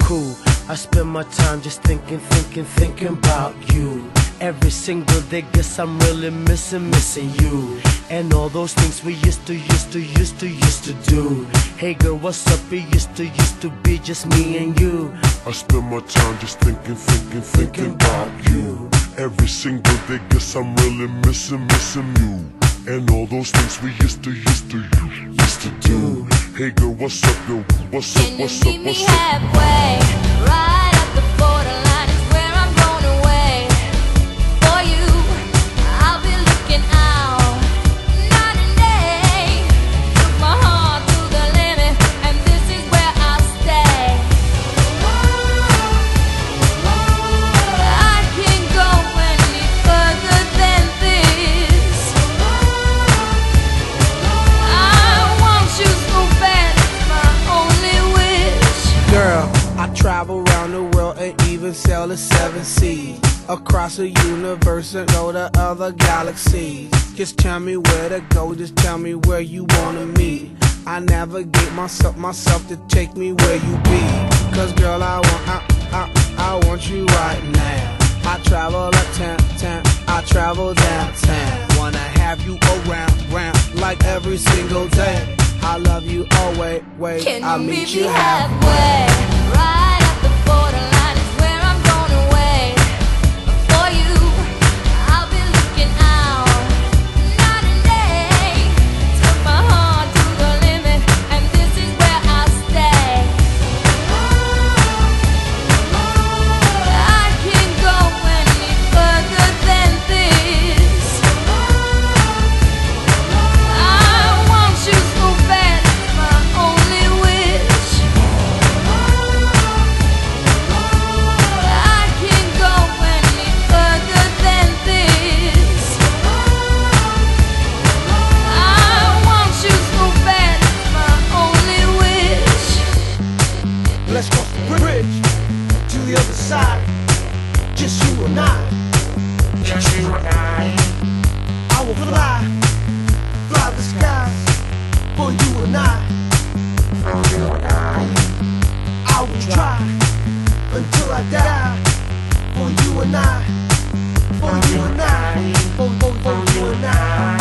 cool. I spend my time just thinking about you. Every single day, guess I'm really missing you. And all those things we used to do. Hey girl, what's up? It used to be just me and you. I spend my time just thinking about you. Every single day, guess I'm really missing you. And all those things we used to do. Hey girl, what's up, yo? What's up, what's up, what's up? Can you meet me halfway? Right at the borderline is where I'm going away. For you, I'll be looking out night and day. Took my heart to the limit, and this is where I'll stay. I can't go any further than this. I want you so bad, it's my only wish. Girl, I travel around the world and even sail the 7 seas. Across the universe and go to other galaxies. Just tell me where to go, just tell me where you wanna meet. I navigate myself to take me where you be. Cause girl, I want you right now. I travel uptown, I travel downtown. Wanna have you around like every single day. I love you always, Can I'll you meet meet you me halfway. halfway? Right at the borderline is where I'm going away. For you, I'll be looking out night and day. Took my heart to the limit, and this is where I'll stay. I can't go any further than this. I want you so bad, it's my only wish. I can't go any further than this. I want you so bad, it's my only wish. Let's cross the bridge to the other side. Just you and I. Just you and I will fly the skies for you and I. I will try until I die for you and I. For you and I. For you and I.